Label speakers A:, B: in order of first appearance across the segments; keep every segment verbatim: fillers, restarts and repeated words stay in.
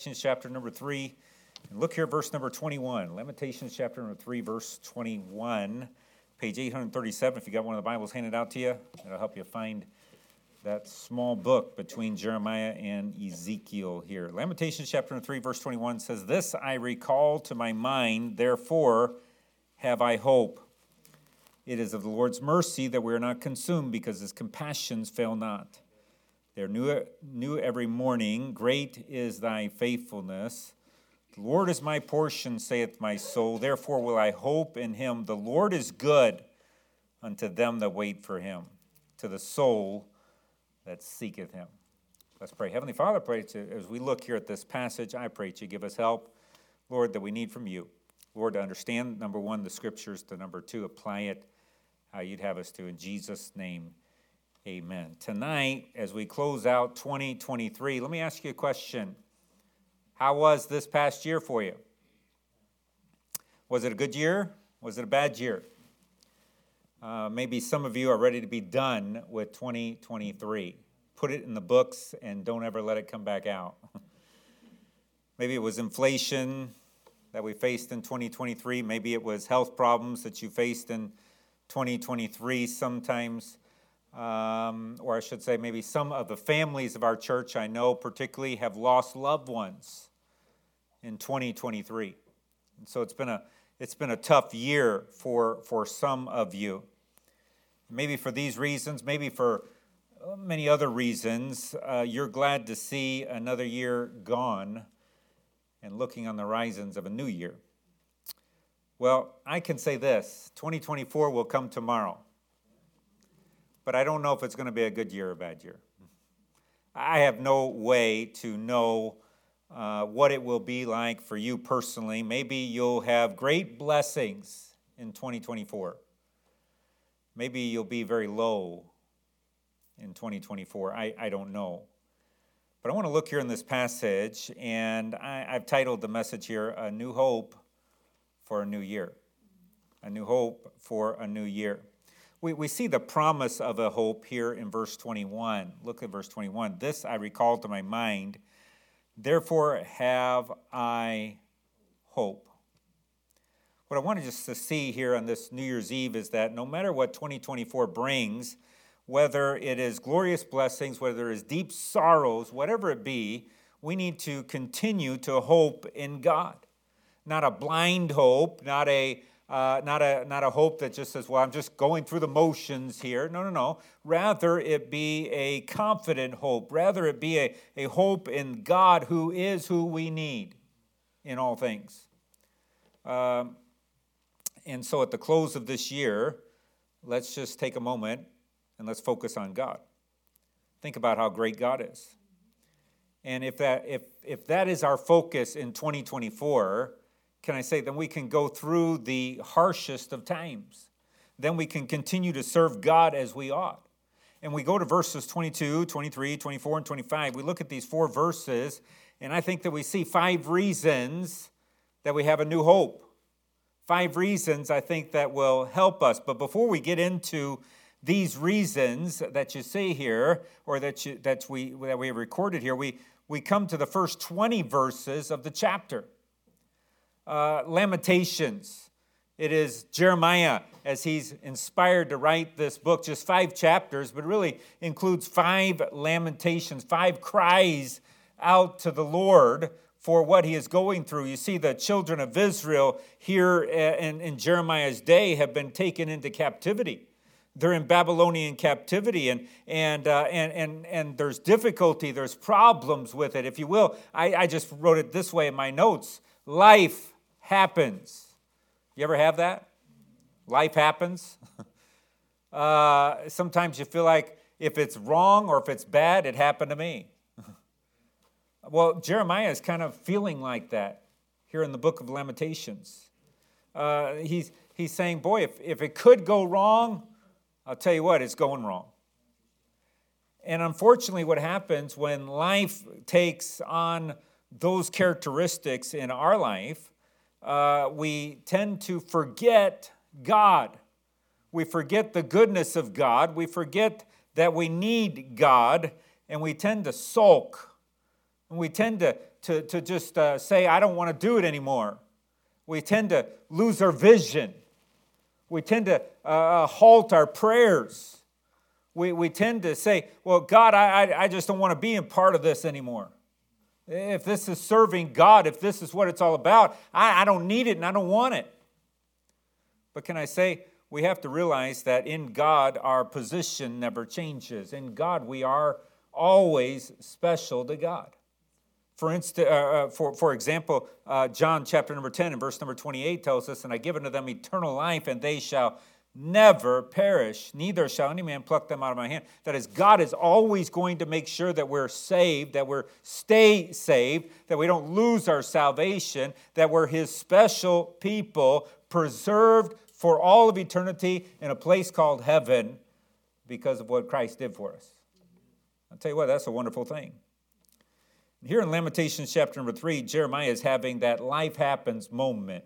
A: chapter number three. And look here, verse number twenty-one. Lamentations chapter number three, verse twenty-one. Page eight thirty-seven, if you got one of the Bibles handed out to you, it'll help you find that small book between Jeremiah and Ezekiel here. Lamentations chapter three, verse twenty-one says, "This I recall to my mind, therefore have I hope. It is of the Lord's mercy that we are not consumed, because his compassions fail not. They are new, new every morning. Great is thy faithfulness. The Lord is my portion, saith my soul. Therefore will I hope in him. The Lord is good unto them that wait for him, to the soul that seeketh him." Let's pray. Heavenly Father, pray to, as we look here at this passage, I pray that you give us help, Lord, that we need from you. Lord, to understand, number one, the scriptures, to number two, apply it how you'd have us to. In Jesus' name, amen. Tonight, as we close out twenty twenty-three, let me ask you a question. How was this past year for you? Was it a good year? Was it a bad year? Uh, maybe some of you are ready to be done with twenty twenty-three. Put it in the books and don't ever let it come back out. Maybe it was inflation that we faced in twenty twenty-three. Maybe it was health problems that you faced in twenty twenty-three sometimes. Um, or I should say maybe some of the families of our church, I know particularly, have lost loved ones in twenty twenty-three. And so it's been a it's been a tough year for, for some of you. Maybe for these reasons, maybe for many other reasons, uh, you're glad to see another year gone and looking on the horizons of a new year. Well, I can say this, twenty twenty-four will come tomorrow. But I don't know if it's going to be a good year or a bad year. I have no way to know uh, what it will be like for you personally. Maybe you'll have great blessings in twenty twenty-four. Maybe you'll be very low in twenty twenty-four. I, I don't know. But I want to look here in this passage, and I, I've titled the message here, A New Hope for a New Year. A New Hope for a New Year. We, we see the promise of a hope here in verse twenty-one. Look at verse twenty-one. "This I recall to my mind, therefore have I hope." What I wanted just to see here on this New Year's Eve is that no matter what twenty twenty-four brings, whether it is glorious blessings, whether it is deep sorrows, whatever it be, we need to continue to hope in God. Not a blind hope, not a Uh, not a not a hope that just says, well, I'm just going through the motions here. No, no, no. Rather, it be a confident hope. Rather, it be a, a hope in God, who is who we need in all things. Um, and so at the close of this year, let's just take a moment and let's focus on God. Think about how great God is. And if that if if that is our focus in twenty twenty-four, can I say, then we can go through the harshest of times. Then we can continue to serve God as we ought. And we go to verses twenty-two, twenty-three, twenty-four, and twenty-five. We look at these four verses, and I think that we see five reasons that we have a new hope. Five reasons, I think, that will help us. But before we get into these reasons that you see here, or that you, that we that we have recorded here, we, we come to the first twenty verses of the chapter. Uh, Lamentations. It is Jeremiah, as he's inspired to write this book, just five chapters, but really includes five lamentations, five cries out to the Lord for what he is going through. You see, the children of Israel here in, in Jeremiah's day have been taken into captivity. They're in Babylonian captivity, and and uh, and and and there's difficulty, there's problems with it, if you will. I, I just wrote it this way in my notes: life happens. You ever have that? Life happens. uh, sometimes you feel like if it's wrong or if it's bad, it happened to me. Well, Jeremiah is kind of feeling like that here in the book of Lamentations. Uh, he's he's saying, boy, if, if it could go wrong, I'll tell you what, it's going wrong. And unfortunately, what happens when life takes on those characteristics in our life, uh, we tend to forget God. We forget the goodness of God. We forget that we need God, and we tend to sulk. And we tend to, to, to just uh, say, I don't want to do it anymore. We tend to lose our vision. We tend to uh, halt our prayers. We, we tend to say, well, God, I, I, I just don't want to be in part of this anymore. If this is serving God, if this is what it's all about, I, I don't need it and I don't want it. But can I say, we have to realize that in God, our position never changes. In God, we are always special to God. For instance, uh, for, for example, uh, John chapter number ten and verse number twenty-eight tells us, and I give unto them eternal life, and they shall never perish, neither shall any man pluck them out of my hand. That is, God is always going to make sure that we're saved, that we're stay saved, that we don't lose our salvation, that we're His special people, preserved for all of eternity in a place called heaven because of what Christ did for us. I'll tell you what, that's a wonderful thing. Here in Lamentations chapter number three, Jeremiah is having that life happens moment.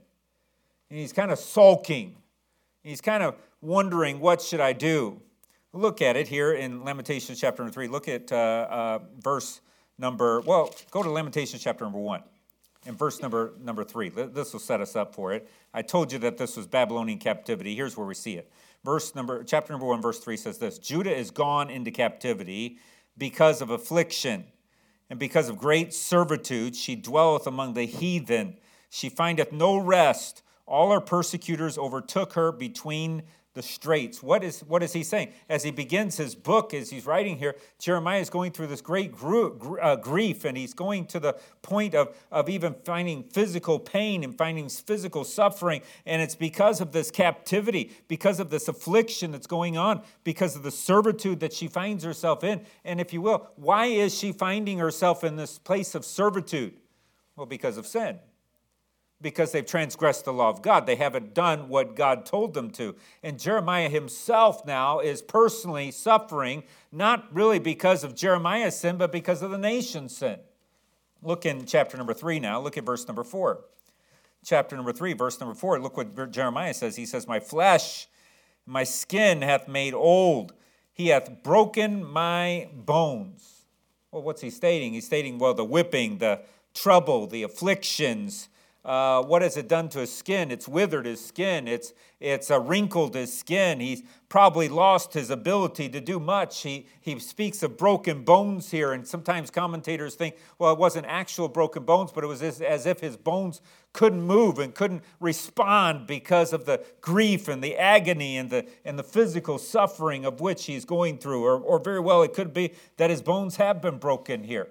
A: And he's kind of sulking. He's kind of wondering, what should I do? Look at it here in Lamentations chapter number three. Look at uh, uh, verse number, well, go to Lamentations chapter number one. And verse number, number three. This will set us up for it. I told you that this was Babylonian captivity. Here's where we see it. Verse number, chapter number one, verse three says this: Judah is gone into captivity because of affliction. And because of great servitude, she dwelleth among the heathen. She findeth no rest. All her persecutors overtook her between the straits. What is, what is he saying? As he begins his book, as he's writing here, Jeremiah is going through this great gr- gr- uh, grief, and he's going to the point of, of even finding physical pain and finding physical suffering. And it's because of this captivity, because of this affliction that's going on, because of the servitude that she finds herself in. And if you will, why is she finding herself in this place of servitude? Well, because of sin. Because they've transgressed the law of God. They haven't done what God told them to. And Jeremiah himself now is personally suffering, not really because of Jeremiah's sin, but because of the nation's sin. Look in chapter number three now. Look at verse number four. Chapter number three, verse number four. Look what Jeremiah says. He says, my flesh, my skin hath made old. He hath broken my bones. Well, what's he stating? He's stating, well, the whipping, the trouble, the afflictions. Uh, what has it done to his skin? It's withered his skin. It's it's uh, wrinkled his skin. He's probably lost his ability to do much. He he speaks of broken bones here, and sometimes commentators think, well, it wasn't actual broken bones, but it was as, as if his bones couldn't move and couldn't respond because of the grief and the agony and the and the physical suffering of which he's going through. Or, or very well, it could be that his bones have been broken here.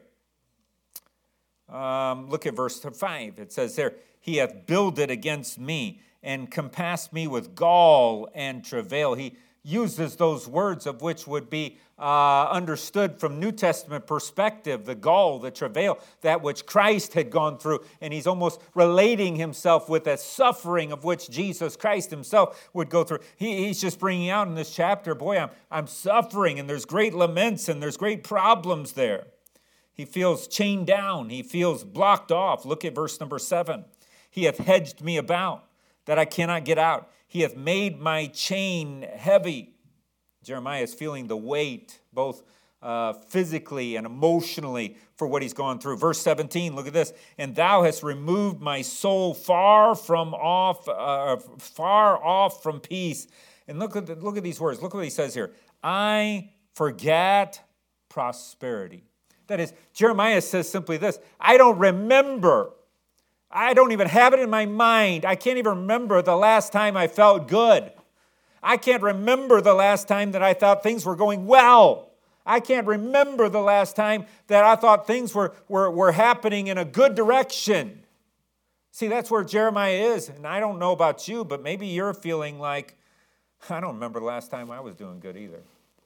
A: Um, look at verse five. It says there, he hath builded against me and compassed me with gall and travail. He uses those words of which would be uh, understood from New Testament perspective, the gall, the travail, that which Christ had gone through. And he's almost relating himself with the suffering of which Jesus Christ himself would go through. He, he's just bringing out in this chapter, boy, I'm, I'm suffering, and there's great laments and there's great problems there. He feels chained down. He feels blocked off. Look at verse number seven. He hath hedged me about, that I cannot get out. He hath made my chain heavy. Jeremiah is feeling the weight, both uh, physically and emotionally, for what he's gone through. Verse seventeen, look at this. And thou hast removed my soul far from off, uh, far off from peace. And look at the, look at these words. Look what he says here. I forget prosperity. That is, Jeremiah says simply this: I don't remember. I don't even have it in my mind. I can't even remember the last time I felt good. I can't remember the last time that I thought things were going well. I can't remember the last time that I thought things were, were, were happening in a good direction. See, that's where Jeremiah is. And I don't know about you, but maybe you're feeling like, I don't remember the last time I was doing good either.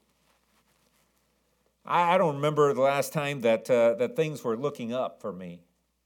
A: I don't remember the last time that uh, that things were looking up for me.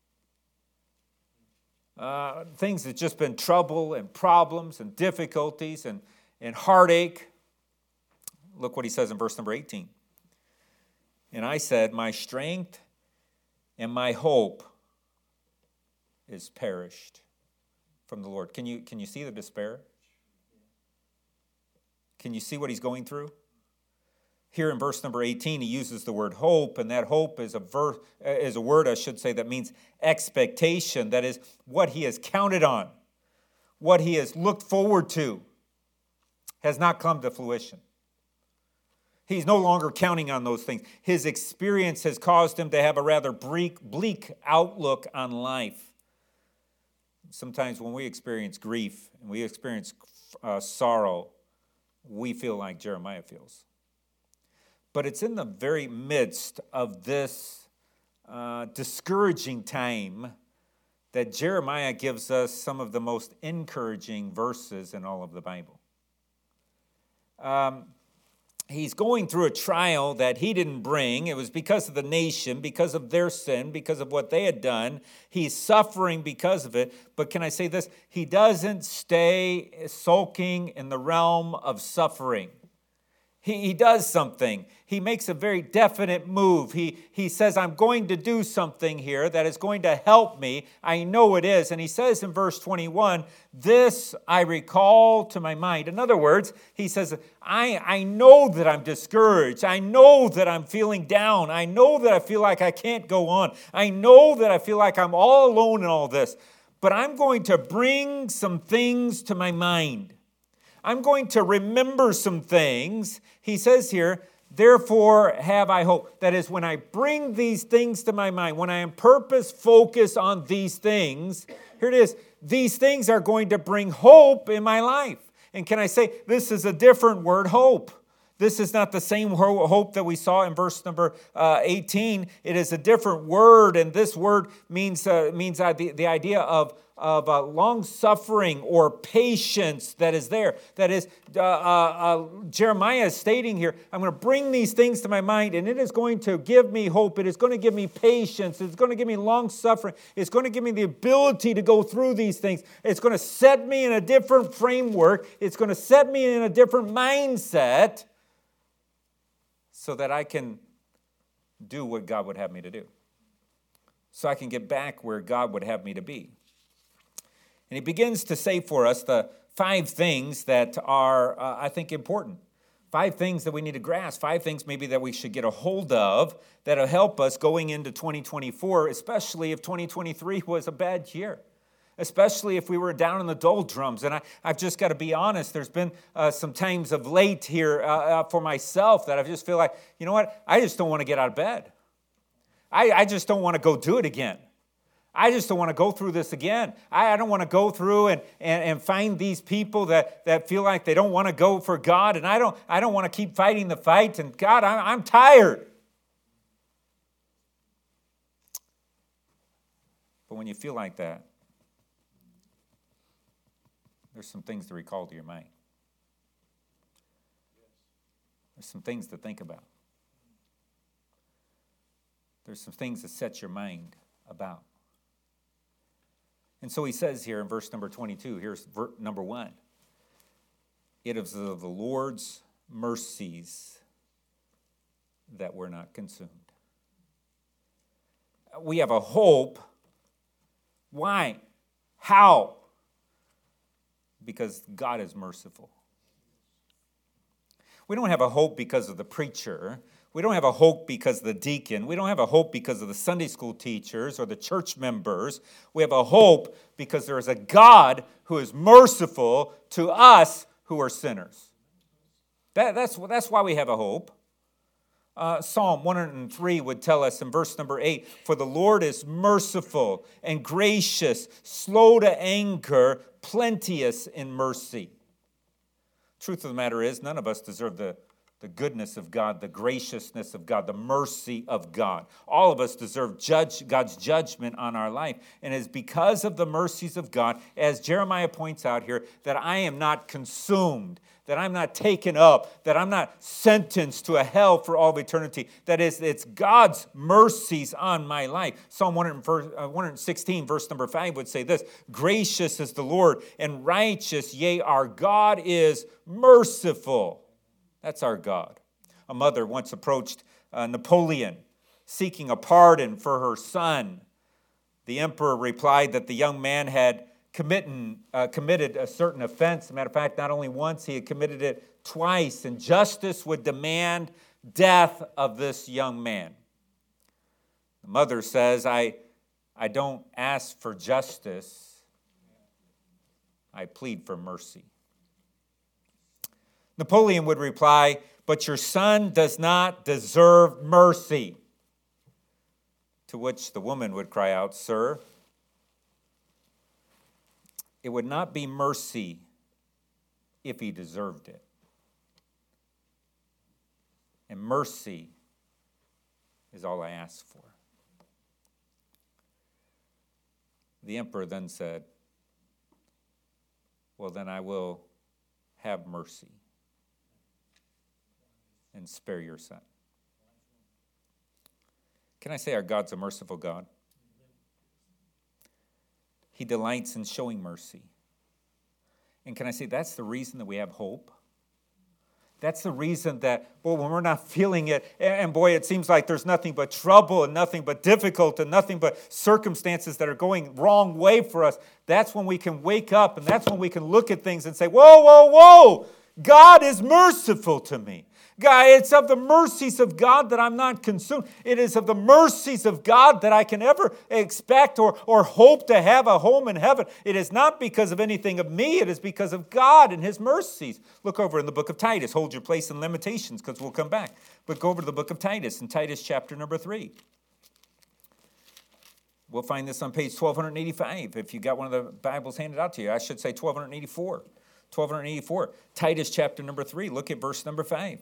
A: Uh, things have just been trouble and problems and difficulties and, and heartache. Look what he says in verse number eighteen. And I said, my strength and my hope is perished from the Lord. Can you, can you see the despair? Can you see what he's going through? Here in verse number eighteen, he uses the word hope, and that hope is a ver- is a word, I should say, that means expectation. That is what he has counted on, what he has looked forward to, has not come to fruition. He's no longer counting on those things. His experience has caused him to have a rather bleak, bleak outlook on life. Sometimes when we experience grief and we experience uh, sorrow, we feel like Jeremiah feels. But it's in the very midst of this uh, discouraging time that Jeremiah gives us some of the most encouraging verses in all of the Bible. Um, he's going through a trial that he didn't bring. It was because of the nation, because of their sin, because of what they had done. He's suffering because of it. But can I say this? He doesn't stay sulking in the realm of suffering. He, he does something. He makes a very definite move. He, he says, I'm going to do something here that is going to help me. I know it is. And he says in verse twenty-one, this I recall to my mind. In other words, he says, I, I know that I'm discouraged. I know that I'm feeling down. I know that I feel like I can't go on. I know that I feel like I'm all alone in all this. But I'm going to bring some things to my mind. I'm going to remember some things. He says here, therefore have I hope. That is, when I bring these things to my mind, when I am purpose focused on these things, here it is, these things are going to bring hope in my life. And can I say, this is a different word, hope. This is not the same hope that we saw in verse number uh, eighteen. It is a different word, and this word means uh, means uh, the, the idea of of uh, long-suffering or patience that is there. That is, uh, uh, uh, Jeremiah is stating here, I'm going to bring these things to my mind, and it is going to give me hope. It is going to give me patience. It's going to give me long-suffering. It's going to give me the ability to go through these things. It's going to set me in a different framework. It's going to set me in a different mindset so that I can do what God would have me to do. So I can get back where God would have me to be. And he begins to say for us the five things that are, uh, I think, important. Five things that we need to grasp. Five things maybe that we should get a hold of that will help us going into twenty twenty-four, especially if twenty twenty-three was a bad year. Especially if we were down in the doldrums. And I, I've just got to be honest, there's been uh, some times of late here uh, uh, for myself that I just feel like, you know what, I just don't want to get out of bed. I, I just don't want to go do it again. I just don't want to go through this again. I, I don't want to go through and, and, and find these people that, that feel like they don't want to go for God, and I don't I don't want to keep fighting the fight, and God, I'm, I'm tired. But when you feel like that, there's some things to recall to your mind. There's some things to think about. There's some things to set your mind about. And so he says here in verse number twenty-two, here's verse number one. It is of the Lord's mercies that we're not consumed. We have a hope. Why? How? Because God is merciful. We don't have a hope because of the preacher. We don't have a hope because of the deacon. We don't have a hope because of the Sunday school teachers or the church members. We have a hope because there is a God who is merciful to us who are sinners. That, that's, that's why we have a hope. Uh, Psalm one oh three would tell us in verse number eight, for the Lord is merciful and gracious, slow to anger, plenteous in mercy. Truth of the matter is, none of us deserve the The goodness of God, the graciousness of God, the mercy of God. All of us deserve judge, God's judgment on our life. And it is because of the mercies of God, as Jeremiah points out here, that I am not consumed, that I'm not taken up, that I'm not sentenced to a hell for all of eternity. That is, it's God's mercies on my life. Psalm one sixteen, verse number five would say this, gracious is the Lord and righteous, yea, our God is merciful. That's our God. A mother once approached uh, Napoleon seeking a pardon for her son. The emperor replied that the young man had committed, uh, committed a certain offense. As a matter of fact, not only once, he had committed it twice. And justice would demand death of this young man. The mother says, I, I don't ask for justice. I plead for mercy. Napoleon would reply, but your son does not deserve mercy. To which the woman would cry out, sir, it would not be mercy if he deserved it. And mercy is all I ask for. The emperor then said, well, then I will have mercy and spare your son. Can I say our God's a merciful God? He delights in showing mercy. And can I say that's the reason that we have hope? That's the reason that, boy, when we're not feeling it, and boy, it seems like there's nothing but trouble and nothing but difficult and nothing but circumstances that are going wrong way for us, that's when we can wake up and that's when we can look at things and say, whoa, whoa, whoa, God is merciful to me. God, it's of the mercies of God that I'm not consumed. It is of the mercies of God that I can ever expect or, or hope to have a home in heaven. It is not because of anything of me. It is because of God and His mercies. Look over in the book of Titus. Hold your place in Lamentations because we'll come back. But go over to the book of Titus in Titus chapter number three. We'll find this on page twelve eighty-five. If you got one of the Bibles handed out to you, I should say twelve eighty-four. twelve eighty-four. Titus chapter number three. Look at verse number five.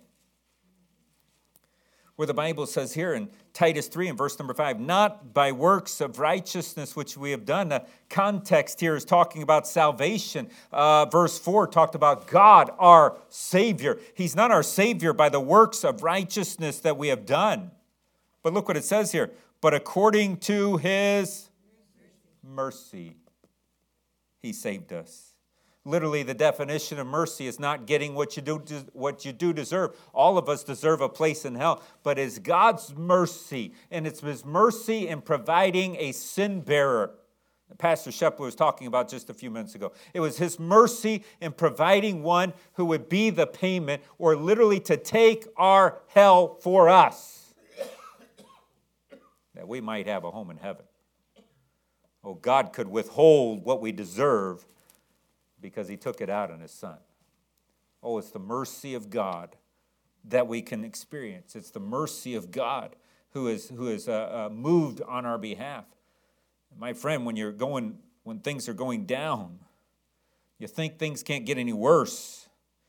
A: Where the Bible says here in Titus three and verse number five, not by works of righteousness which we have done. The context here is talking about salvation. Uh, verse four talked about God, our Savior. He's not our Savior by the works of righteousness that we have done. But look what it says here. But according to His mercy, He saved us. Literally, the definition of mercy is not getting what you do what you do deserve. All of us deserve a place in hell, but it's God's mercy, and it's His mercy in providing a sin bearer. Pastor Shepler was talking about just a few minutes ago. It was His mercy in providing one who would be the payment, or literally to take our hell for us, that we might have a home in heaven. Oh, God could withhold what we deserve because He took it out on His Son. Oh, it's the mercy of God that we can experience. It's the mercy of God who is who is uh, uh, moved on our behalf. My friend, when you're going, when things are going down, you think things can't get any worse.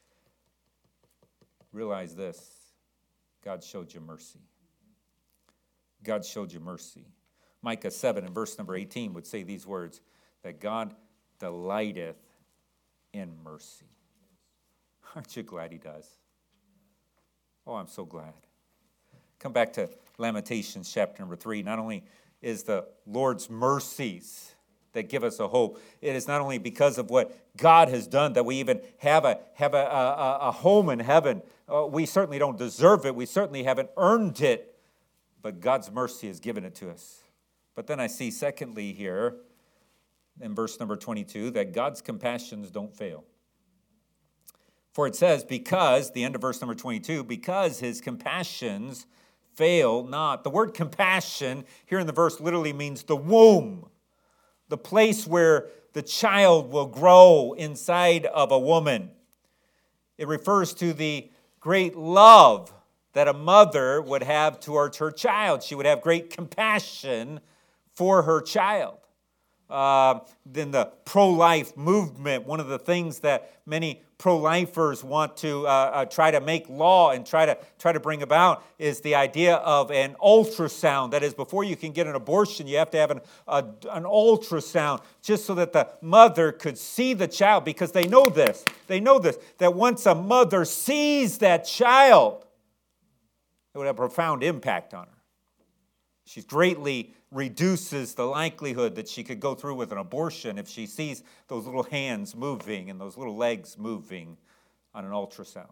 A: Realize this: God showed you mercy. God showed you mercy. Micah seven and verse number eighteen would say these words: that God delighteth in mercy. Aren't you glad He does? Oh, I'm so glad. Come back to Lamentations chapter number three. Not only is the Lord's mercies that give us a hope, it is not only because of what God has done that we even have a have a, a, a home in heaven. Uh, we certainly don't deserve it. We certainly haven't earned it, but God's mercy has given it to us. But then I see secondly here, in verse number twenty-two, that God's compassions don't fail. For it says, because, the end of verse number twenty-two, because His compassions fail not. The word compassion here in the verse literally means the womb, the place where the child will grow inside of a woman. It refers to the great love that a mother would have towards her child. She would have great compassion for her child. Uh, then the pro-life movement, one of the things that many pro-lifers want to uh, uh, try to make law and try to try to bring about is the idea of an ultrasound. That is, before you can get an abortion, you have to have an, a, an ultrasound just so that the mother could see the child, because they know this. They know this, that once a mother sees that child, it would have a profound impact on her. She greatly reduces the likelihood that she could go through with an abortion if she sees those little hands moving and those little legs moving on an ultrasound.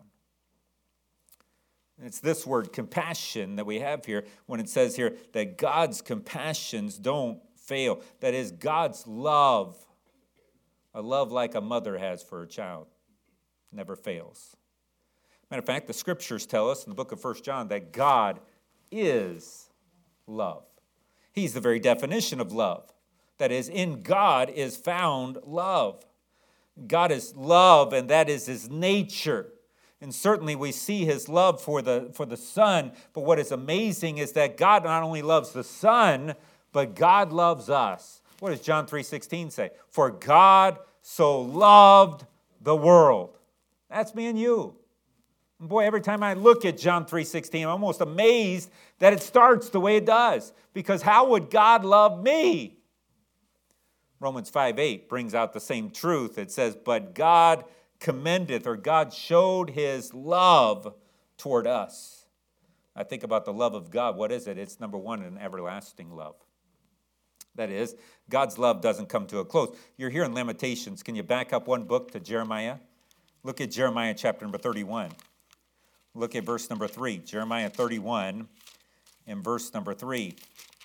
A: And it's this word compassion that we have here when it says here that God's compassions don't fail. That is, God's love, a love like a mother has for her child, never fails. Matter of fact, the scriptures tell us in the book of First John that God is love. He's the very definition of love. That is, in God is found love. God is love, and that is his nature. And certainly we see his love for the, for the Son, but what is amazing is that God not only loves the Son, but God loves us. What does John three sixteen say? For God so loved the world. That's me and you. And boy, every time I look at John three sixteen, I'm almost amazed that it starts the way it does. Because how would God love me? Romans five eight brings out the same truth. It says, but God commendeth, or God showed his love toward us. I think about the love of God. What is it? It's number one, an everlasting love. That is, God's love doesn't come to a close. You're here in Lamentations. Can you back up one book to Jeremiah? Look at Jeremiah chapter number thirty-one. Look at verse number three. Jeremiah thirty-one and verse number three.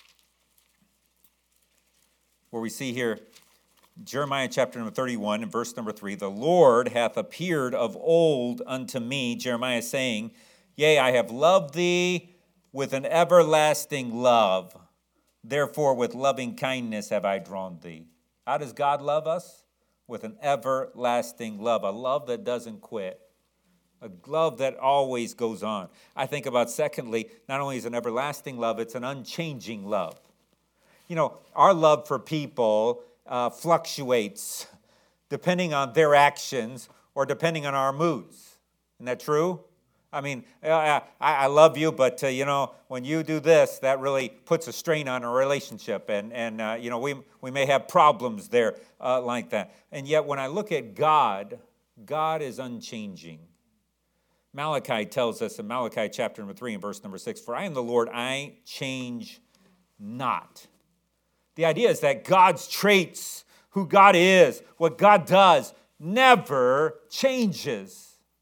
A: Where we see here, Jeremiah chapter number thirty-one and verse number three, the Lord hath appeared of old unto me, Jeremiah saying, yea, I have loved thee with an everlasting love. Therefore, with loving kindness have I drawn thee. How does God love us? With an everlasting love, a love that doesn't quit, a love that always goes on. I think about, secondly, not only is it an everlasting love, it's an unchanging love. You know, our love for people uh, fluctuates depending on their actions or depending on our moods. Isn't that true? I mean, I, I love you, but, uh, you know, when you do this, that really puts a strain on a relationship. And, and uh, you know, we, we may have problems there uh, like that. And yet, when I look at God, God is unchanging. Malachi tells us in Malachi chapter number three and verse number six, for I am the Lord, I change not. The idea is that God's traits, who God is, what God does, never changes.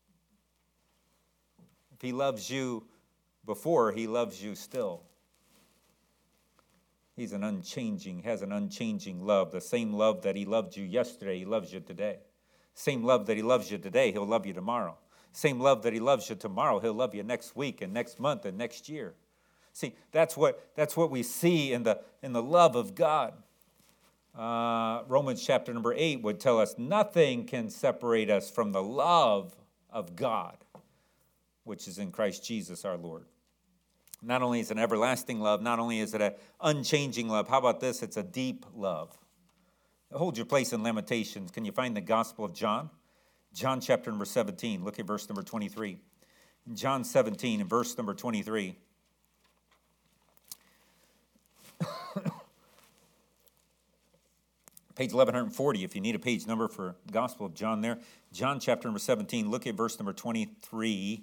A: If he loves you before, he loves you still. He's an unchanging, has an unchanging love. The same love that he loved you yesterday, he loves you today. Same love that he loves you today, he'll love you tomorrow. Same love that he loves you tomorrow, he'll love you next week and next month and next year. See, that's what that's what we see in the in the love of God. Uh, Romans chapter number eight would tell us nothing can separate us from the love of God, which is in Christ Jesus our Lord. Not only is it an everlasting love, not only is it an unchanging love, how about this? It's a deep love. Hold your place in Lamentations. Can you find the Gospel of John? John chapter number seventeen. Look at verse number twenty-three. John seventeen and verse number twenty-three. Page eleven forty, if you need a page number for Gospel of John there. John chapter number seventeen, look at verse number twenty-three.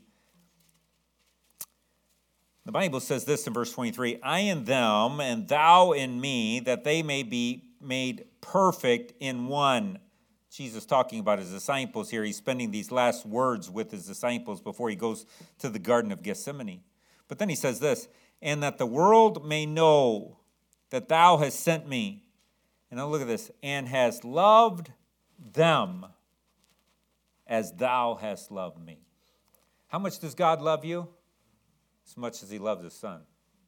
A: The Bible says this in verse twenty-three, I in them, and thou in me, that they may be made perfect in one. Jesus talking about his disciples here. He's spending these last words with his disciples before he goes to the Garden of Gethsemane. But then he says this, and that the world may know that thou hast sent me. And now look at this, and hast loved them as thou hast loved me. How much does God love you? As much as he loves his Son.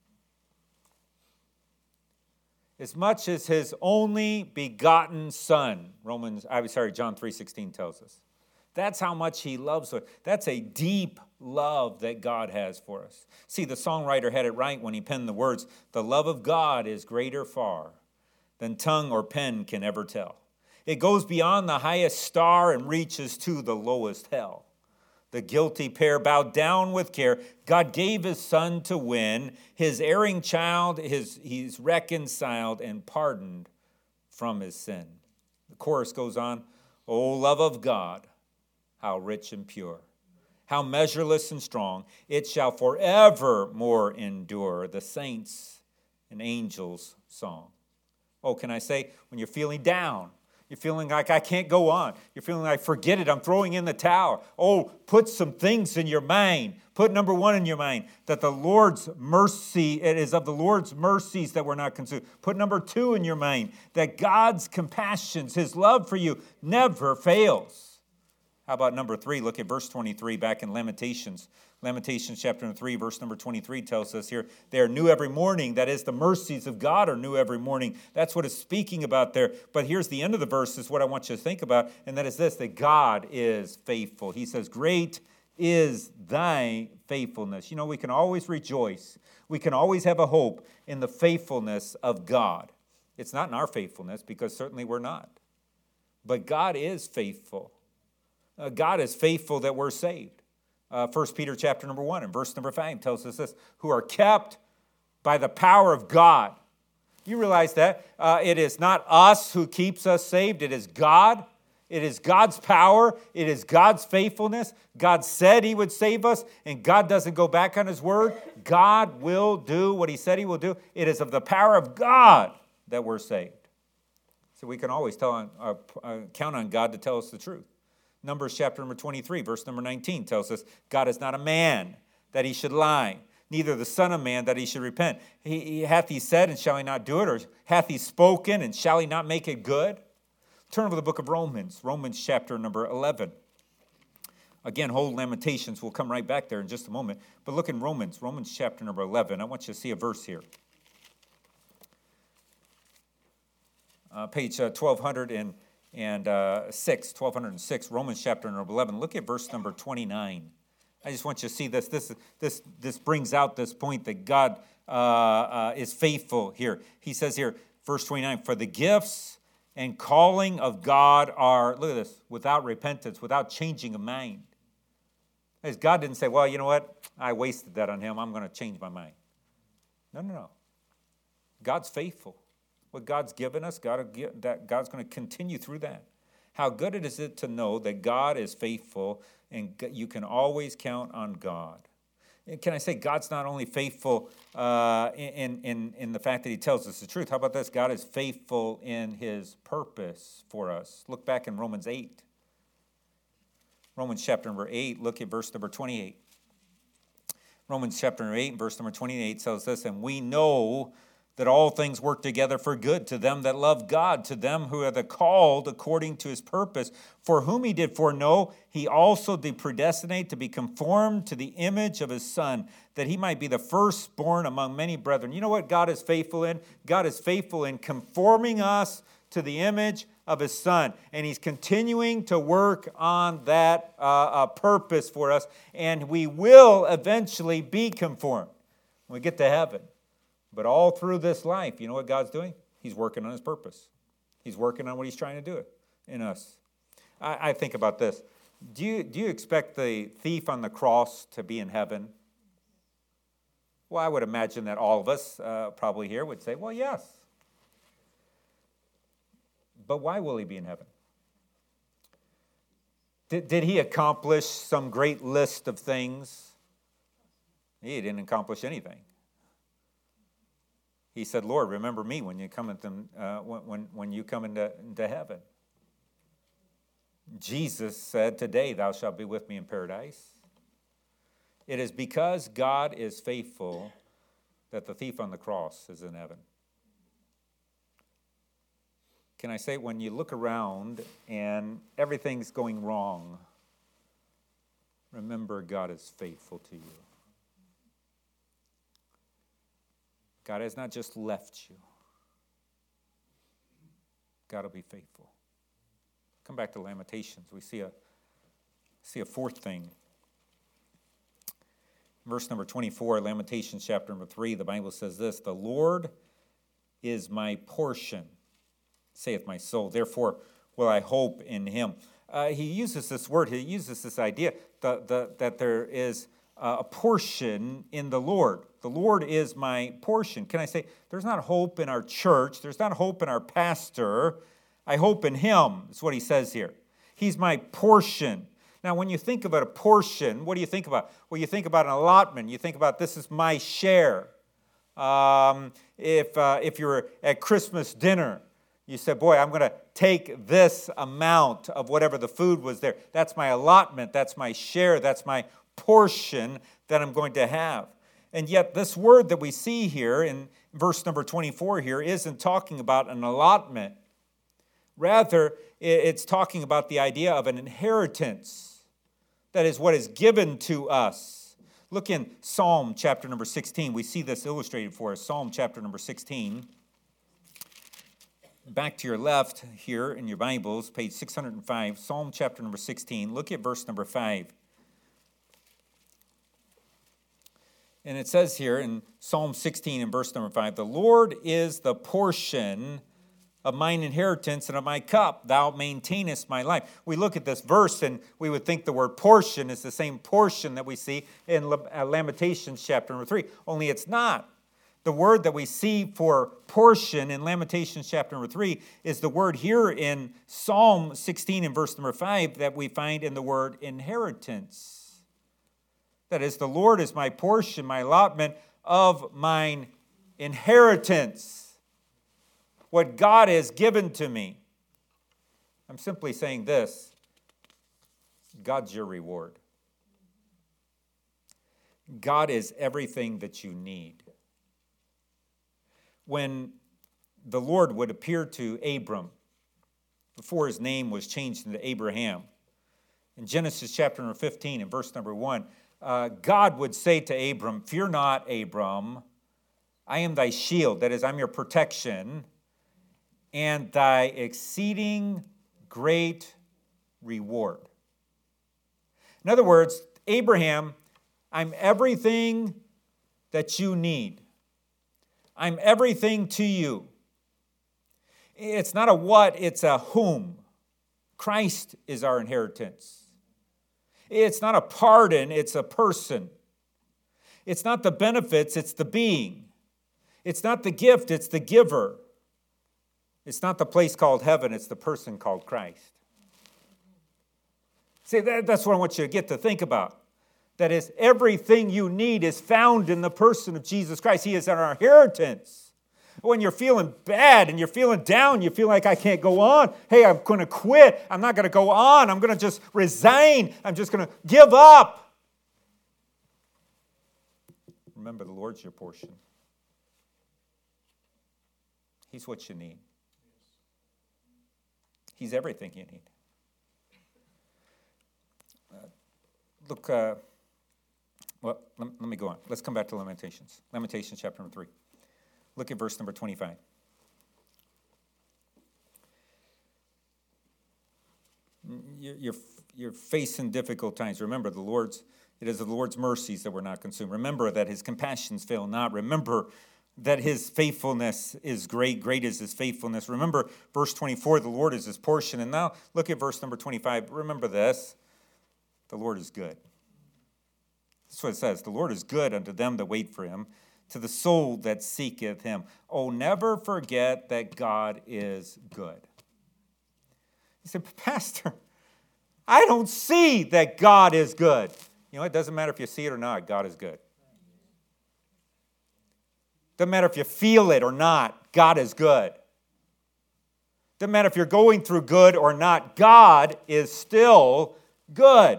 A: As much as his only begotten Son, Romans, I'm sorry, John three sixteen tells us. That's how much he loves us. That's a deep love that God has for us. See, the songwriter had it right when he penned the words, the love of God is greater far than tongue or pen can ever tell. It goes beyond the highest star and reaches to the lowest hell. The guilty pair bowed down with care. God gave his Son to win. His erring child, his, he's reconciled and pardoned from his sin. The chorus goes on, O love of God, how rich and pure, how measureless and strong, it shall forevermore endure, the saints and angels' song. Oh, can I say, when you're feeling down, you're feeling like I can't go on. You're feeling like, forget it, I'm throwing in the towel. Oh, put some things in your mind. Put number one in your mind, that the Lord's mercy, it is of the Lord's mercies that we're not consumed. Put number two in your mind, that God's compassions, his love for you never fails. How about number three? Look at verse twenty-three back in Lamentations. Lamentations chapter three, verse number twenty-three tells us here, they are new every morning. That is, the mercies of God are new every morning. That's what it's speaking about there. But here's the end of the verse is what I want you to think about, and that is this, that God is faithful. He says, great is thy faithfulness. You know, we can always rejoice. We can always have a hope in the faithfulness of God. It's not in our faithfulness, because certainly we're not. But God is faithful. Uh, God is faithful that we're saved. Uh, First Peter chapter number one and verse number five tells us this, who are kept by the power of God. You realize that? Uh, it is not us who keeps us saved. It is God. It is God's power. It is God's faithfulness. God said he would save us, and God doesn't go back on his word. God will do what he said he will do. It is of the power of God that we're saved. So we can always tell on, uh, uh, count on God to tell us the truth. Numbers chapter number twenty-three, verse number nineteen tells us, God is not a man that he should lie, neither the son of man that he should repent. He, he, hath he said, and shall he not do it? Or hath he spoken, and shall he not make it good? Turn over to the book of Romans, Romans chapter number eleven. Again, hold Lamentations. We'll come right back there in just a moment. But look in Romans, Romans chapter number eleven. I want you to see a verse here. Uh, page uh, twelve hundred and And uh, six, twelve oh six, Romans chapter number eleven. Look at verse number twenty-nine. I just want you to see this. This, this, this brings out this point that God uh, uh, is faithful here. He says here, verse twenty-nine, for the gifts and calling of God are, look at this, without repentance, without changing of mind. As God didn't say, well, you know what? I wasted that on him. I'm going to change my mind. No, no, no. God's faithful. What God's given us, God, that God's going to continue through that. How good it is it to know that God is faithful and you can always count on God. And can I say God's not only faithful uh, in, in, in the fact that he tells us the truth. How about this? God is faithful in his purpose for us. Look back in Romans eight. Romans chapter number eight, look at verse number twenty-eight. Romans chapter number eight, verse number twenty-eight tells us, and we know that all things work together for good to them that love God, to them who are the called according to his purpose, for whom he did foreknow, he also did predestinate to be conformed to the image of his Son, that he might be the firstborn among many brethren. You know what God is faithful in? God is faithful in conforming us to the image of his Son, and he's continuing to work on that uh, uh, purpose for us, and we will eventually be conformed when we get to heaven. But all through this life, you know what God's doing? He's working on his purpose. He's working on what he's trying to do in us. I, I think about this. Do you, do you expect the thief on the cross to be in heaven? Well, I would imagine that all of us uh, probably here would say, well, yes. But why will he be in heaven? Did, did he accomplish some great list of things? He didn't accomplish anything. He said, Lord, remember me when you come into, uh, when, when you come into, into heaven. Jesus said, today thou shalt be with me in paradise. It is because God is faithful that the thief on the cross is in heaven. Can I say, when you look around and everything's going wrong, remember God is faithful to you. God has not just left you. God will be faithful. Come back to Lamentations. We see a, see a fourth thing. Verse number twenty-four, Lamentations chapter number three, the Bible says this, the Lord is my portion, saith my soul. Therefore will I hope in him. Uh, he uses this word, he uses this idea the, the, that there is a portion in the Lord. The Lord is my portion. Can I say, there's not hope in our church. There's not hope in our pastor. I hope in him, is what he says here. He's my portion. Now, when you think about a portion, what do you think about? Well, you think about an allotment. You think about, this is my share. Um, if, uh, if you're at Christmas dinner, you said, boy, I'm going to take this amount of whatever the food was there. That's my allotment. That's my share. That's my portion that I'm going to have. And yet this word that we see here in verse number twenty-four here isn't talking about an allotment. Rather, it's talking about the idea of an inheritance. That is what is given to us. Look in Psalm chapter number sixteen. We see this illustrated for us. Psalm chapter number sixteen. Back to your left here in your Bibles, page six hundred five, Psalm chapter number sixteen. Look at verse number five. And it says here in Psalm sixteen and verse number five, the Lord is the portion of mine inheritance and of my cup. Thou maintainest my life. We look at this verse and we would think the word portion is the same portion that we see in Lamentations chapter number three, only it's not. The word that we see for portion in Lamentations chapter number three is the word here in Psalm sixteen and verse number five that we find in the word inheritance. That is, the Lord is my portion, my allotment of mine inheritance. What God has given to me. I'm simply saying this. God's your reward. God is everything that you need. When the Lord would appear to Abram, before his name was changed into Abraham, in Genesis chapter number fifteen and verse number one, uh, God would say to Abram, fear not, Abram, I am thy shield, that is, I'm your protection, and thy exceeding great reward. In other words, Abraham, I'm everything that you need. I'm everything to you. It's not a what, it's a whom. Christ is our inheritance. It's not a pardon, it's a person. It's not the benefits, it's the being. It's not the gift, it's the giver. It's not the place called heaven, it's the person called Christ. See, that, that's what I want you to get to think about. That is, everything you need is found in the person of Jesus Christ. He is our inheritance. When you're feeling bad and you're feeling down, you feel like I can't go on. Hey, I'm going to quit. I'm not going to go on. I'm going to just resign. I'm just going to give up. Remember, the Lord's your portion. He's what you need. He's everything you need. Uh, look, uh, well, let, let me go on. Let's come back to Lamentations. Lamentations chapter number three. Look at verse number twenty-five. You're, you're, you're facing difficult times. Remember, the Lord's, it is the Lord's mercies that we're not consumed. Remember that his compassions fail not. Remember that his faithfulness is great. Great is his faithfulness. Remember verse twenty-four, the Lord is his portion. And now look at verse number twenty-five. Remember this. The Lord is good. That's what it says. The Lord is good unto them that wait for him, to the soul that seeketh him. Oh, never forget that God is good. He said, Pastor, I don't see that God is good. You know, it doesn't matter if you see it or not. God is good. Doesn't matter if you feel it or not, God is good. Doesn't matter if you're going through good or not, God is still good.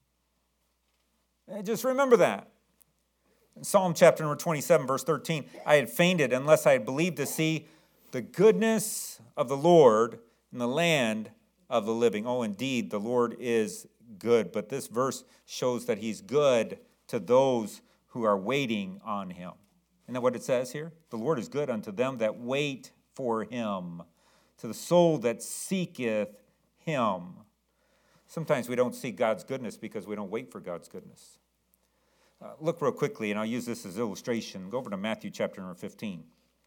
A: And just remember that. In Psalm chapter number twenty-seven, verse thirteen, I had fainted unless I had believed to see the goodness of the Lord in the land of the living. Oh, indeed, the Lord is good. But this verse shows that he's good to those who are waiting on him. Isn't that what it says here? The Lord is good unto them that wait for him, to the soul that seeketh him. Sometimes we don't see God's goodness because we don't wait for God's goodness. Uh, look real quickly, and I'll use this as illustration. Go over to Matthew chapter number fifteen.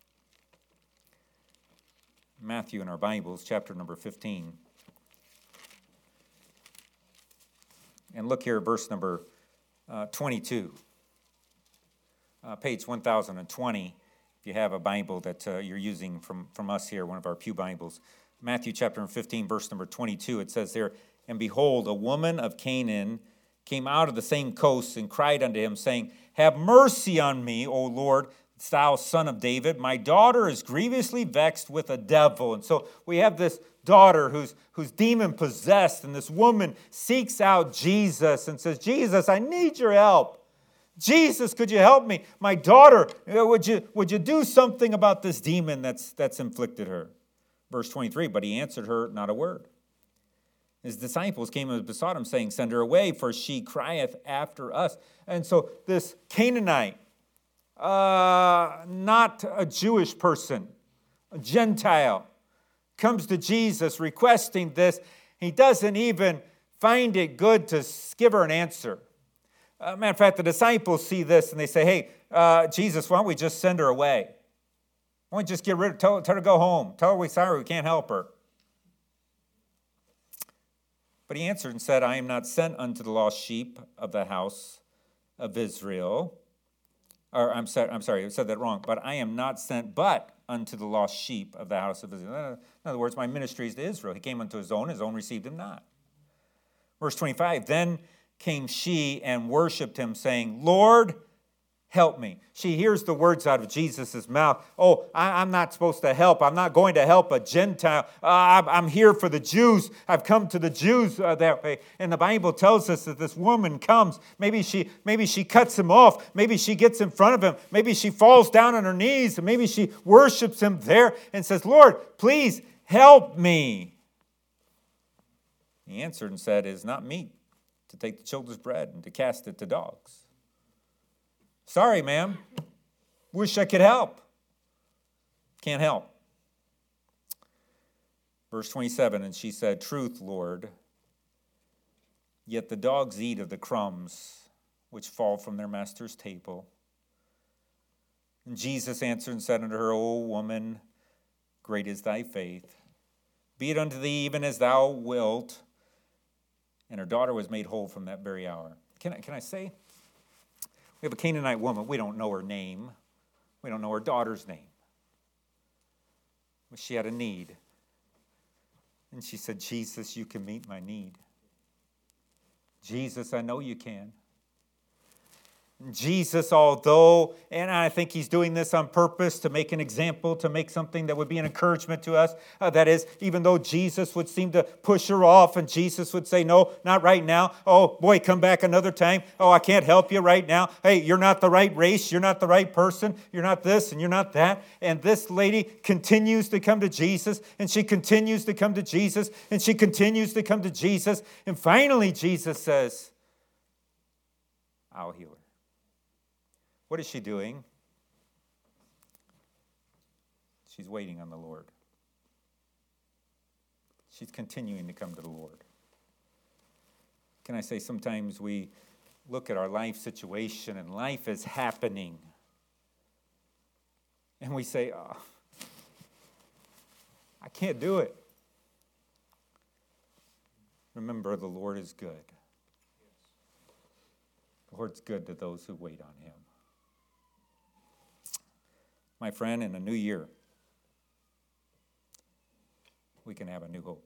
A: Matthew in our Bibles, chapter number fifteen. And look here at verse number uh, twenty-two. Uh, page one thousand twenty, if you have a Bible that uh, you're using from, from us here, one of our pew Bibles. Matthew chapter fifteen, verse number twenty-two, it says there, and behold, a woman of Canaan came out of the same coast and cried unto him, saying, have mercy on me, O Lord, thou son of David. My daughter is grievously vexed with a devil. And so we have this daughter who's, who's demon-possessed, and this woman seeks out Jesus and says, Jesus, I need your help. Jesus, could you help me? My daughter, would you, would you do something about this demon that's, that's inflicted her? Verse twenty-three, but he answered her not a word. His disciples came and besought him, saying, send her away, for she crieth after us. And so this Canaanite, uh, not a Jewish person, a Gentile, comes to Jesus requesting this. He doesn't even find it good to give her an answer. Uh, matter of fact, the disciples see this and they say, hey, uh, Jesus, why don't we just send her away? Why don't we just get rid of her, tell, tell her to go home. Tell her we're sorry, we can't help her. But he answered and said, I am not sent unto the lost sheep of the house of Israel. Or I'm sorry, I'm sorry, I said that wrong. But I am not sent but unto the lost sheep of the house of Israel. In other words, my ministry is to Israel. He came unto his own, his own received him not. Verse twenty-five, then came she and worshipped him, saying, Lord, help me. She hears the words out of Jesus' mouth. Oh, I, I'm not supposed to help. I'm not going to help a Gentile. Uh, I'm, I'm here for the Jews. I've come to the Jews uh, that way. And the Bible tells us that this woman comes. Maybe she, maybe she cuts him off. Maybe she gets in front of him. Maybe she falls down on her knees. And maybe she worships him there and says, Lord, please help me. He answered and said, it is not meet to take the children's bread and to cast it to dogs. Sorry, ma'am. Wish I could help. Can't help. Verse twenty-seven, and she said, truth, Lord, yet the dogs eat of the crumbs which fall from their master's table. And Jesus answered and said unto her, O woman, great is thy faith. Be it unto thee even as thou wilt. And her daughter was made whole from that very hour. Can I, can I say? We have a Canaanite woman. We don't know her name. We don't know her daughter's name. But she had a need. And she said, Jesus, you can meet my need. Jesus, I know you can. Jesus, although, and I think he's doing this on purpose to make an example, to make something that would be an encouragement to us. Uh, that is, even though Jesus would seem to push her off and Jesus would say, no, not right now. Oh, boy, come back another time. Oh, I can't help you right now. Hey, you're not the right race. You're not the right person. You're not this and you're not that. And this lady continues to come to Jesus and she continues to come to Jesus and she continues to come to Jesus. And finally, Jesus says, I'll heal her. What is she doing? She's waiting on the Lord. She's continuing to come to the Lord. Can I say sometimes we look at our life situation and life is happening. And we say, oh, I can't do it. Remember, the Lord is good. The Lord's good to those who wait on him. My friend, in a new year, we can have a new hope.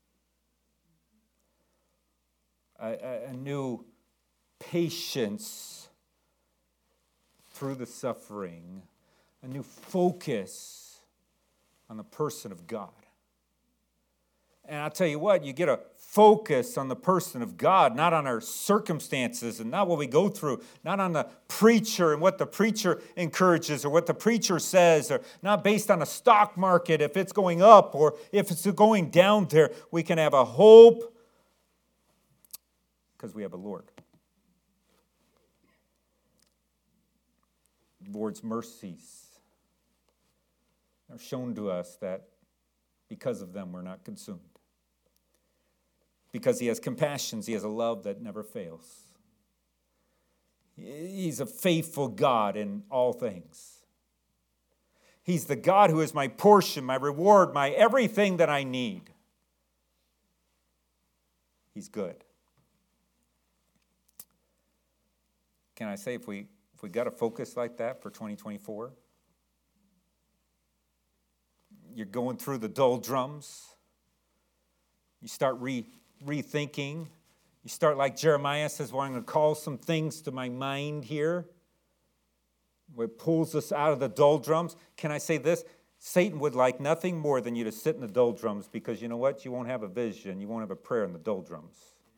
A: A, a, a new patience through the suffering, a new focus on the person of God. And I'll tell you what, you get a focus on the person of God, not on our circumstances and not what we go through, not on the preacher and what the preacher encourages or what the preacher says, or not based on a stock market, if it's going up or if it's going down there. We can have a hope because we have a Lord. The Lord's mercies are shown to us that because of them we're not consumed. Because he has compassions, he has a love that never fails. He's a faithful God in all things. He's the God who is my portion, my reward, my everything that I need. He's good. Can I say if we if we got a focus like that for twenty twenty-four, you're going through the doldrums, you start re rethinking. You start like Jeremiah says, well, I'm going to call some things to my mind here. Where it pulls us out of the doldrums. Can I say this? Satan would like nothing more than you to sit in the doldrums because you know what? You won't have a vision. You won't have a prayer in the doldrums.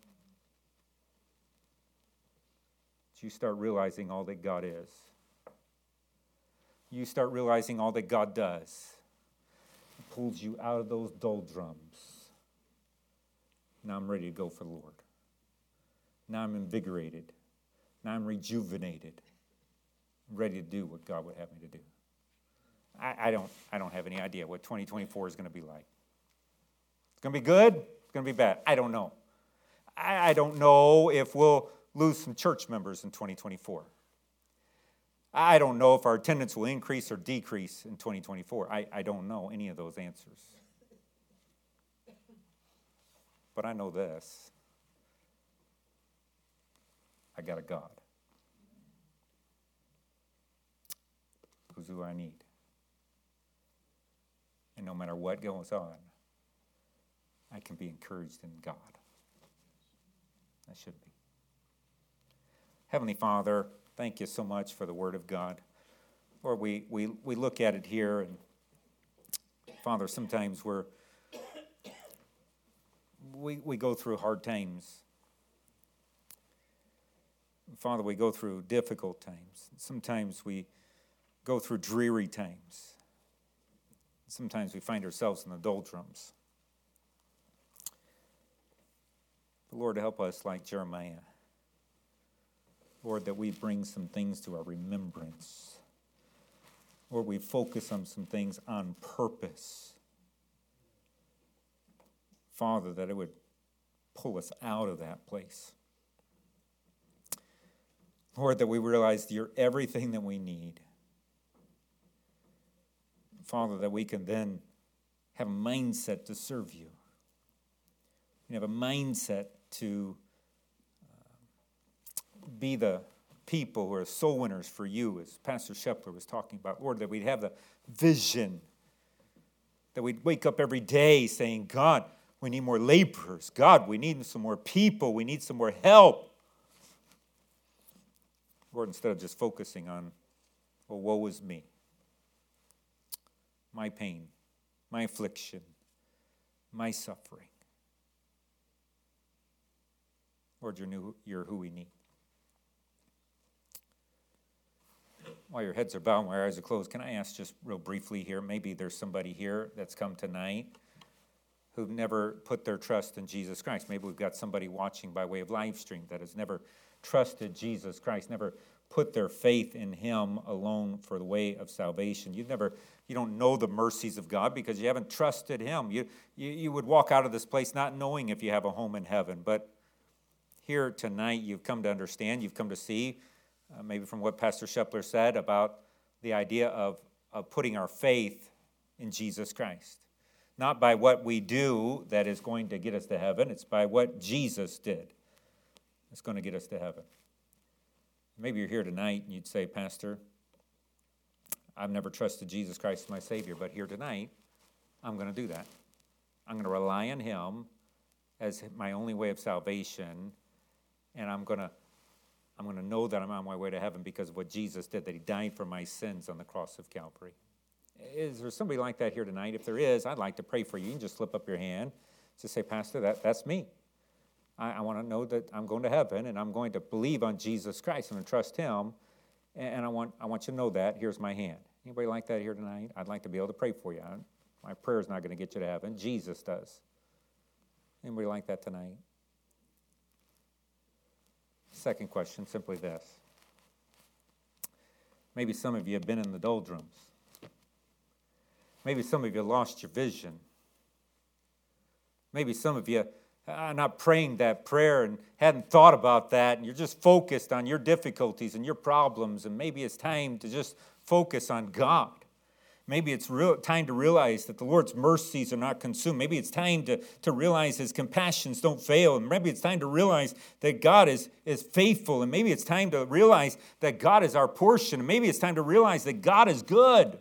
A: But you start realizing all that God is. You start realizing all that God does. pulled you out of those doldrums. Now I'm ready to go for the Lord. Now I'm invigorated. Now I'm rejuvenated. Ready to do what God would have me to do. I, I don't I don't have any idea what twenty twenty-four is going to be like. It's going to be good. It's going to be bad. I don't know. I, I don't know if we'll lose some church members in twenty twenty-four. I don't know if our attendance will increase or decrease in twenty twenty-four. I, I don't know any of those answers. But I know this. I got a God. Who's who I need. And no matter what goes on, I can be encouraged in God. I should be. Heavenly Father, thank you so much for the Word of God. Lord, we, we, we look at it here, and Father, sometimes we're, we, we go through hard times. Father, we go through difficult times. Sometimes we go through dreary times. Sometimes we find ourselves in the doldrums. But Lord, help us like Jeremiah. Lord, that we bring some things to our remembrance. Lord, we focus on some things on purpose. Father, that it would pull us out of that place. Lord, that we realize that you're everything that we need. Father, that we can then have a mindset to serve you. We have a mindset to uh, be the people who are soul winners for you, as Pastor Shepler was talking about. Lord, that we'd have the vision, that we'd wake up every day saying, God, we need more laborers. God, we need some more people. We need some more help. Lord, instead of just focusing on, well, woe is me. My pain, my affliction, my suffering. Lord, you're, new, you're who we need. While your heads are bowed and your eyes are closed, can I ask just real briefly here, maybe there's somebody here that's come tonight who've never put their trust in Jesus Christ. Maybe we've got somebody watching by way of live stream that has never trusted Jesus Christ, never put their faith in him alone for the way of salvation. You've never, you don't know the mercies of God because you haven't trusted him. You, you, you would walk out of this place not knowing if you have a home in heaven. But here tonight you've come to understand, you've come to see, uh, maybe from what Pastor Shepler said about the idea of, of putting our faith in Jesus Christ. Not by what we do that is going to get us to heaven. It's by what Jesus did that's going to get us to heaven. Maybe you're here tonight and you'd say, Pastor, I've never trusted Jesus Christ as my Savior, but here tonight, I'm going to do that. I'm going to rely on him as my only way of salvation, and I'm going to I'm going to know that I'm on my way to heaven because of what Jesus did, that he died for my sins on the cross of Calvary. Is there somebody like that here tonight? If there is, I'd like to pray for you. You can just slip up your hand. Just say, Pastor, that, that's me. I, I want to know that I'm going to heaven, and I'm going to believe on Jesus Christ. I'm going to trust him, and, and I want I want you to know that. Here's my hand. Anybody like that here tonight? I'd like to be able to pray for you. I, my prayer is not going to get you to heaven. Jesus does. Anybody like that tonight? Second question, simply this. Maybe some of you have been in the doldrums. Maybe some of you lost your vision. Maybe some of you are not praying that prayer and hadn't thought about that, and you're just focused on your difficulties and your problems, and maybe it's time to just focus on God. Maybe it's real, time to realize that the Lord's mercies are not consumed. Maybe it's time to, to realize his compassions don't fail. And maybe it's time to realize that God is, is faithful. And maybe it's time to realize that God is our portion. And maybe it's time to realize that God is good.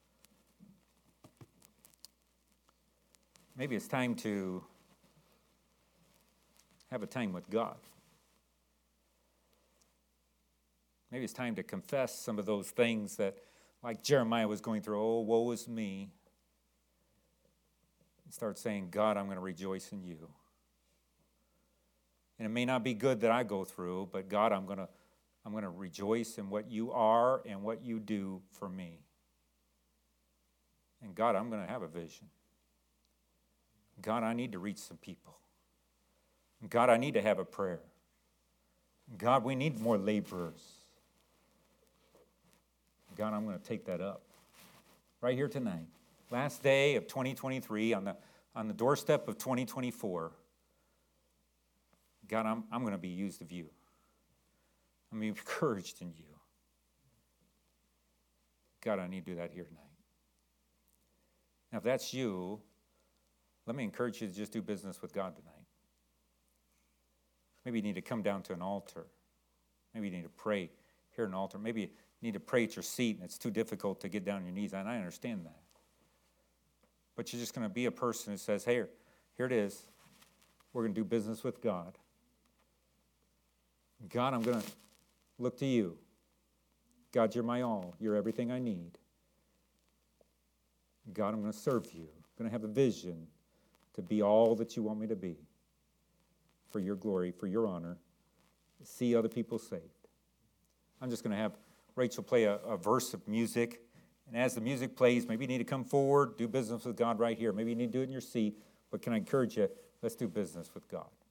A: Maybe it's time to have a time with God. Maybe it's time to confess some of those things that, like Jeremiah was going through, oh, woe is me. And start saying, God, I'm going to rejoice in you. And it may not be good that I go through, but God, I'm going to, I'm going to rejoice in what you are and what you do for me. And God, I'm going to have a vision. God, I need to reach some people. God, I need to have a prayer. God, we need more laborers. God, I'm going to take that up right here tonight. Last day of twenty twenty-three, on the, on the doorstep of twenty twenty-four. God, I'm, I'm going to be used of you. I'm encouraged in you. God, I need to do that here tonight. Now, if that's you, let me encourage you to just do business with God tonight. Maybe you need to come down to an altar. Maybe you need to pray here at an altar. Maybe you need to pray at your seat and it's too difficult to get down on your knees, and I understand that. But you're just going to be a person who says, hey, here, here it is. We're going to do business with God. God, I'm going to look to you. God, you're my all. You're everything I need. God, I'm going to serve you. I'm going to have a vision to be all that you want me to be. For your glory, for your honor. See other people saved. I'm just going to have Rachel play a, a verse of music. And as the music plays, maybe you need to come forward, do business with God right here. Maybe you need to do it in your seat. But can I encourage you, let's do business with God.